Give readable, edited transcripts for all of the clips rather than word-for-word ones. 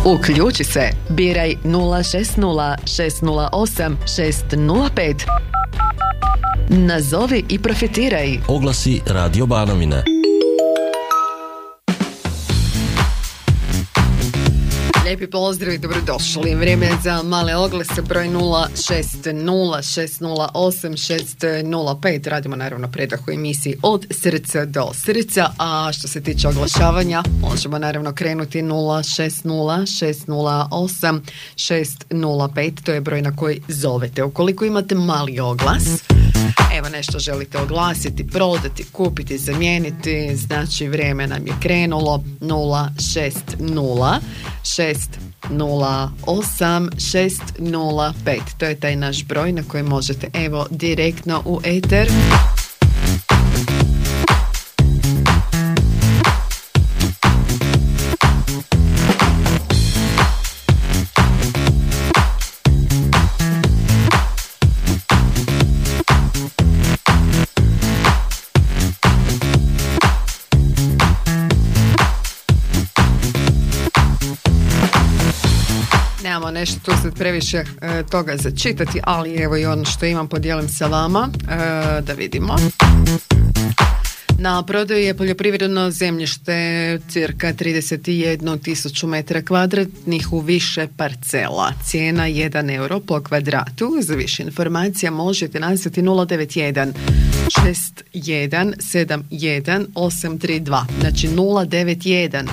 Uključi se, biraj 060 608 605. Nazovi i profitiraj. Oglasi Radio Banovina. Lijepi pozdrav i dobrodošli. Vrijeme je za male oglase, broj 060 608 605. Radimo naravno predah u emisiji Od srca do srca, a što se tiče oglašavanja možemo naravno krenuti 060 608 605. To je broj na koji zovete. Ukoliko imate mali oglas, evo nešto želite oglasiti, prodati, kupiti, zamijeniti, znači vrijeme nam je krenulo. 060 608 605. To je taj naš broj na koji možete evo direktno u eter. Nemamo nešto tu sad previše toga za čitati, ali evo i ono što imam podijelim sa vama, da vidimo. Na prodaju je poljoprivredno zemljište cirka 31.000 metara kvadratnih u više parcela. Cijena 1 euro po kvadratu. Za više informacija možete nazvati 091 6171 832. Znači 091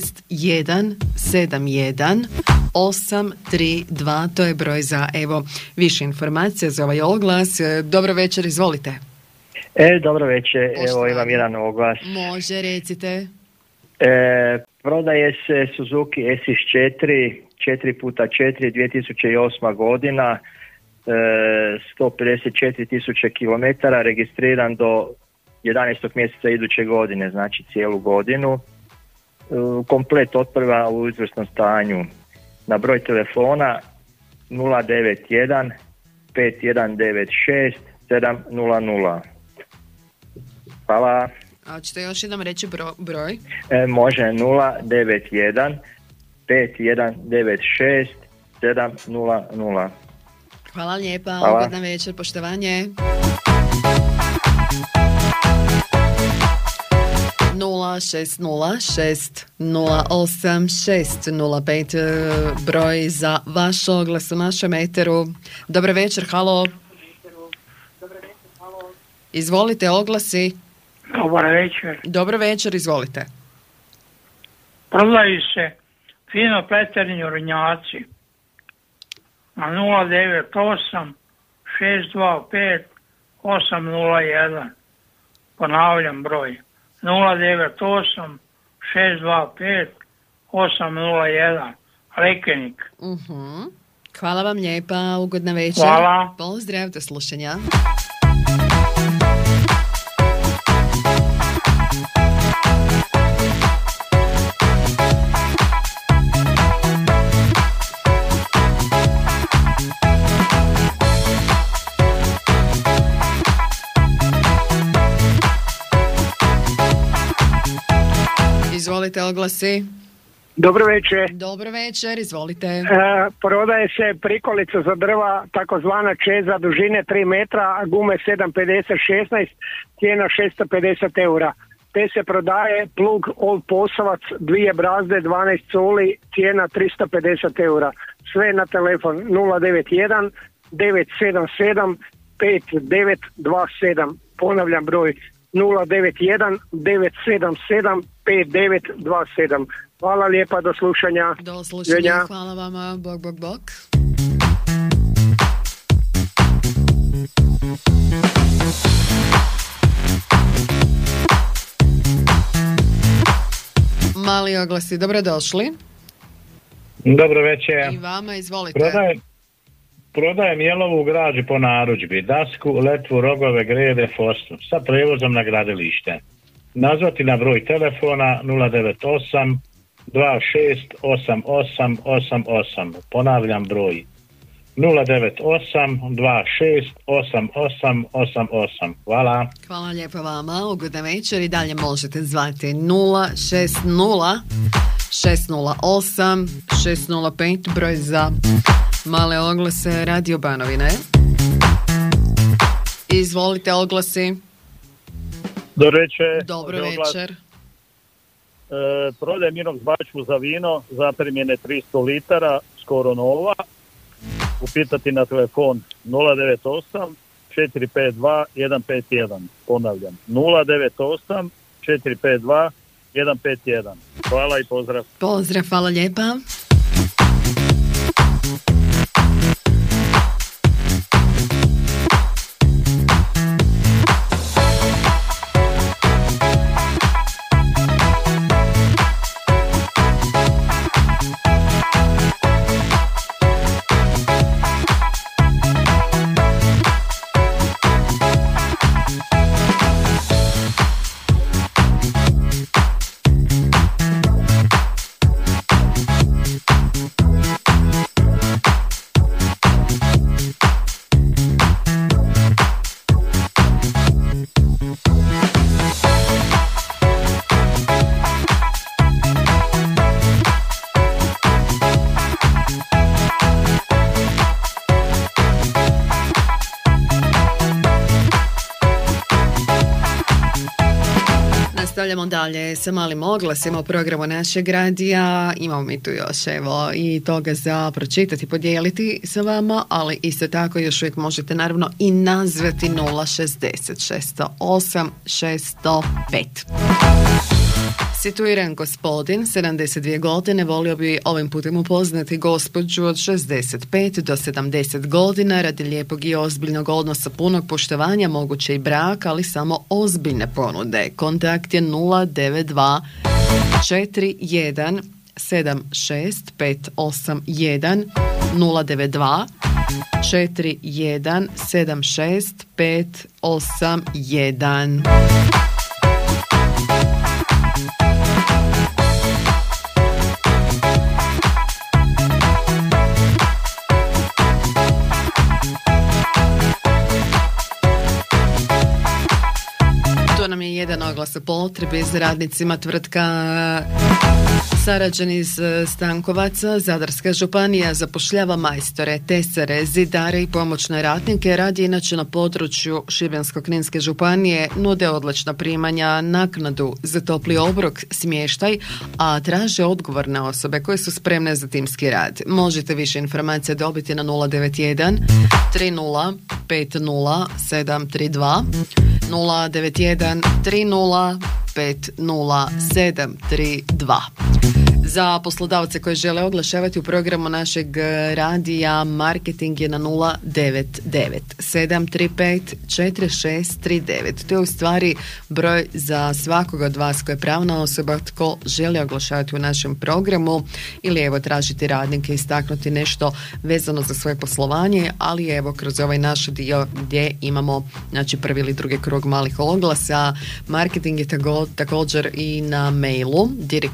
6171 832. To je broj za evo više informacija za ovaj oglas. Dobro večer, izvolite. Dobro večer, evo imam jedan oglas. Može, recite. Prodaje se Suzuki SX4 4x4 2008. godina, 154.000 km, registriran do 11. mjeseca iduće godine, znači cijelu godinu. Komplet otprva u izvrsnom stanju. Na broj telefona 091 5196 700. Hvala. A ćete još jednom reći broj? Može, 091 5196 700. Hvala lijepa, hvala. Ugodna večer, poštovanje. 060608605 broj za vaš oglas u našem eteru. Dobro večer, halo. Izvolite, oglasi. Dobar večer. Dobro večer, izvolite. Prodaju se fino pleterni urnjaci na 098 625 801. Ponavljam broj 098 625 801. Lekenik. Hvala vam lijepa, ugodna večer. Hvala. Pozdrav, do slušanja. Izvolite, oglasi. Dobro večer. Dobro večer, izvolite. Prodaje se prikolica za drva, takozvana čeza, dužine 3 metra, gume 750-16, cijena 650 eura. Te se prodaje plug Old Posavac, 2 brazde, 12 coli, cijena 350 eura. Sve na telefon 091 977 5927. Ponavljam broj 091 977 5927. Hvala lijepa, do slušanja. Do slušanja, hvala vama, bok, bok, bok. Mali oglasi, dobrodošli. Dobro večer. I vama, izvolite. Prodajem jelovu građu po narudžbi, dasku, letvu, rogove, grede, fosfor, sa prevozom na gradilište. Nazvati na broj telefona 098 268888. Ponavljam broj 098 268888. Hvala. Hvala lijepo vama, ugodna večer i dalje možete zvati 060 608 605, broj za male oglase Radio Banovine. Izvolite, oglasi. Dobro večer. Prodajem inox bačvu za vino, zapremljene 300 litara, skoro nova. Upitati na telefon 098 452 151. Ponavljam, 098 452 151. Hvala i pozdrav. Pozdrav, hvala lijepa. Nastavljamo dalje sa malim oglasima u programu našeg radija. Imamo mi tu još evo i toga za pročitati, podijeliti sa vama, ali isto tako još uvijek možete naravno i nazvati 060 608 605. Situiran gospodin, 72 godine, volio bi ovim putem upoznati gospođu od 65 do 70 godina, radi lijepog i ozbiljnog odnosa, punog poštovanja, moguće i brak, ali samo ozbiljne ponude. Kontakt je 092 41 76 581 092 41 76 581. Nam je jedan oglas o potrebi za radnicima tvrtka Sarađen iz Stankovaca. Zadarska županija zapošljava majstore, tesare, zidare i pomoćne radnike. Radi inače na području Šibensko-kninske županije, nude odlična primanja, naknadu za topli obrok, smještaj, a traže odgovorne osobe koje su spremne za timski rad. Možete više informacija dobiti na 091 30 50 732 091 30 50 732. Za poslodavce koji žele oglašavati u programu našeg radija, marketing je na 099 735 4639. To je u stvari broj za svakoga od vas koja je pravna osoba tko želi oglašavati u našem programu ili evo tražiti radnike, istaknuti nešto vezano za svoje poslovanje, ali evo kroz ovaj naš dio gdje imamo znači prvi ili drugi krug malih oglasa. Marketing je također i na mailu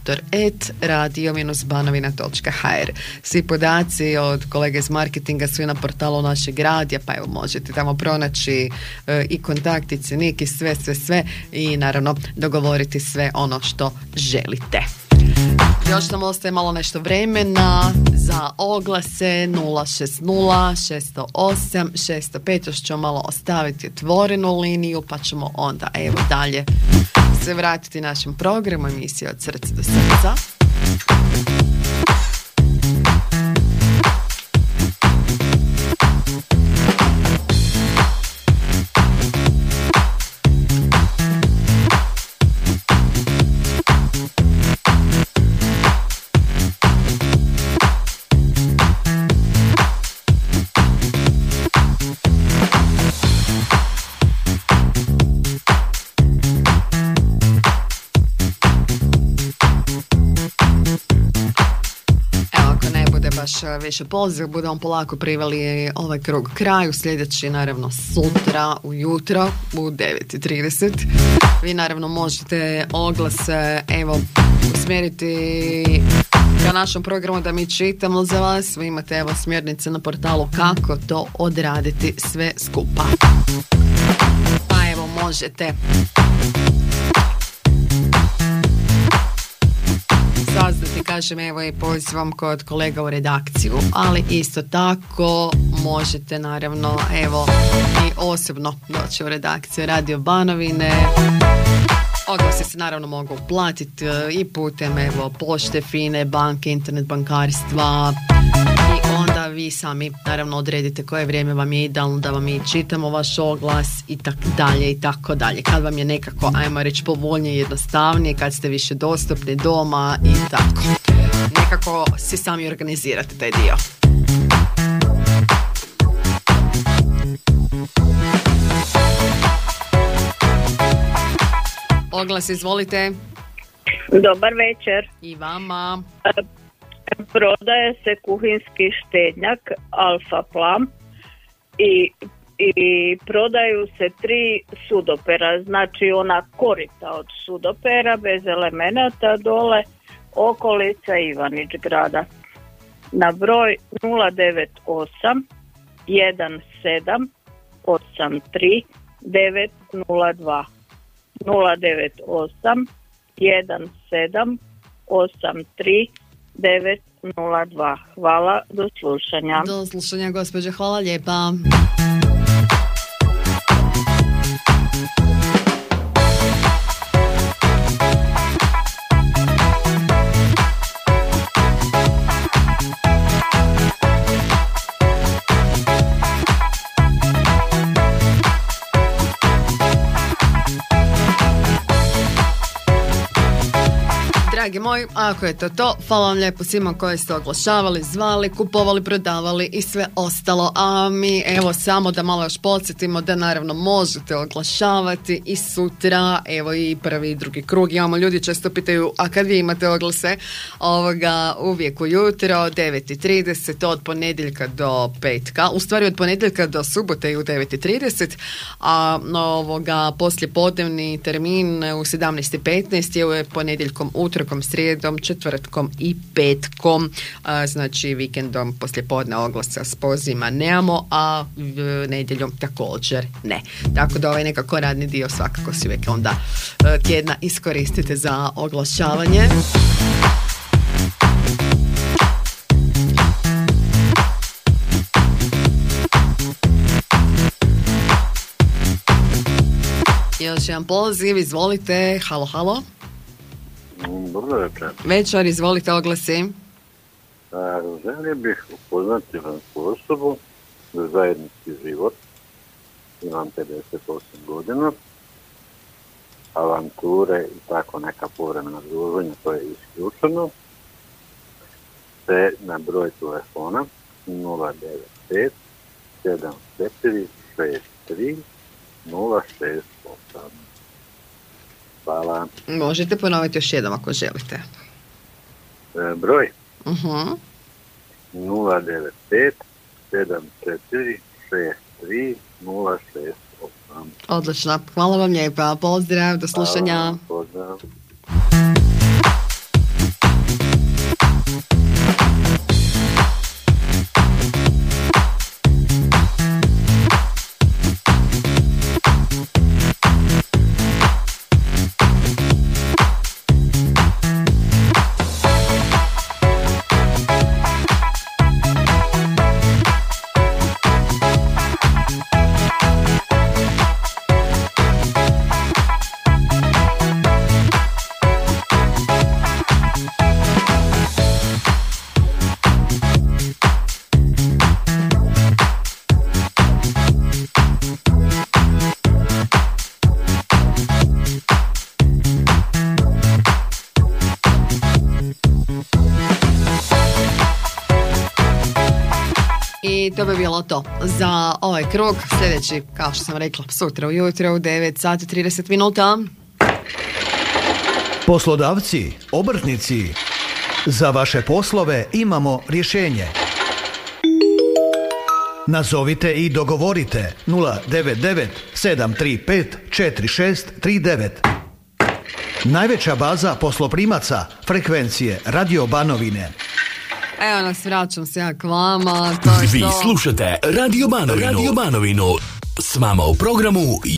direktor@radio-banovina.hr. Svi podaci od kolege iz marketinga su i na portalu našeg radija, pa evo možete tamo pronaći i kontakt i cenik i sve i naravno dogovoriti sve ono što želite. Još nam ostaje malo nešto vremena za oglase 060 608 605. Još ćemo malo ostaviti otvorenu liniju pa ćemo onda evo dalje se vratiti našem programu emisije Od srca do srca. Više poziv, budemo polako priveli ovaj krug kraju, sljedeći naravno sutra ujutro u 9:30. Vi naravno možete oglase evo usmjeriti ka našem programu da mi čitamo za vas. Vi imate evo smjernice na portalu kako to odraditi sve skupa. Pa evo možete saznati, kažem, evo i pozivam kod kolega u redakciju, ali isto tako možete naravno evo i osobno doći u redakciju Radio Banovine. Oglasi se naravno mogu uplatiti i putem evo pošte, FINE, banke, internet bankarstva i onda vi sami naravno odredite koje vrijeme vam je idealno da vam mi čitamo vaš oglas i tako dalje i tako dalje. Kad vam je nekako, ajmo reći, povoljnije i jednostavnije, kad ste više dostupni doma i tako. Nekako si sami organizirate taj dio. Oglas, izvolite. Dobar večer. I vama. Prodaje se kuhinski štednjak Alfa Plam i prodaju se 3 sudopera, znači ona korita od sudopera bez elemenata dole, okolica Ivanić grada. Na broj 098 17 83 902. 098 17 83 902. Hvala, do slušanja. Do slušanja, gospođe, hvala lijepa. Dragi moji, ako je to, hvala vam lijepo svima koji ste oglašavali, zvali, kupovali, prodavali i sve ostalo. A mi, evo, samo da malo još podsjetimo da naravno možete oglašavati i sutra, evo i prvi i drugi krug. Imamo, ljudi često pitaju, a kad vi imate oglase? Uvijek ujutro, 9:30, od ponedjeljka do petka, u stvari od ponedjeljka do subote i u 9:30, a poslijepodnevni termin u 17:15 je ponedjeljkom, utorkom, srijedom, četvrtkom i petkom, znači vikendom poslijepodne oglasa s pozivima nemamo, a nedjeljom također ne. Tako da ovaj nekako radni dio svakako si uvijek onda tjedna iskoristite za oglašavanje. Još jedan poziv, izvolite. Halo, halo. Dobro večer. Večer, izvolite, oglasi. Želio bih upoznati žensku osobu za zajednički život. Imam 58 godina. Avanture i tako neka povremena druženja, to je isključeno. Te na broj telefona 095 74 63 068. Hvala. Možete ponoviti još jednom ako želite. Broj? 095 74 63 068. Odlično, hvala vam lijepa. Pozdrav, do slušanja. Pozdrav. I to bi bilo to za ovaj krug. Sljedeći, kao što sam rekla, sutra ujutro u 9:30. Poslodavci, obrtnici, za vaše poslove imamo rješenje. Nazovite i dogovorite 099 735 4639. Najveća baza posloprimaca frekvencije Radio Banovine. Evo nas, vraćam se ja k vama. Vi slušate Radio Banovinu. S vama u programu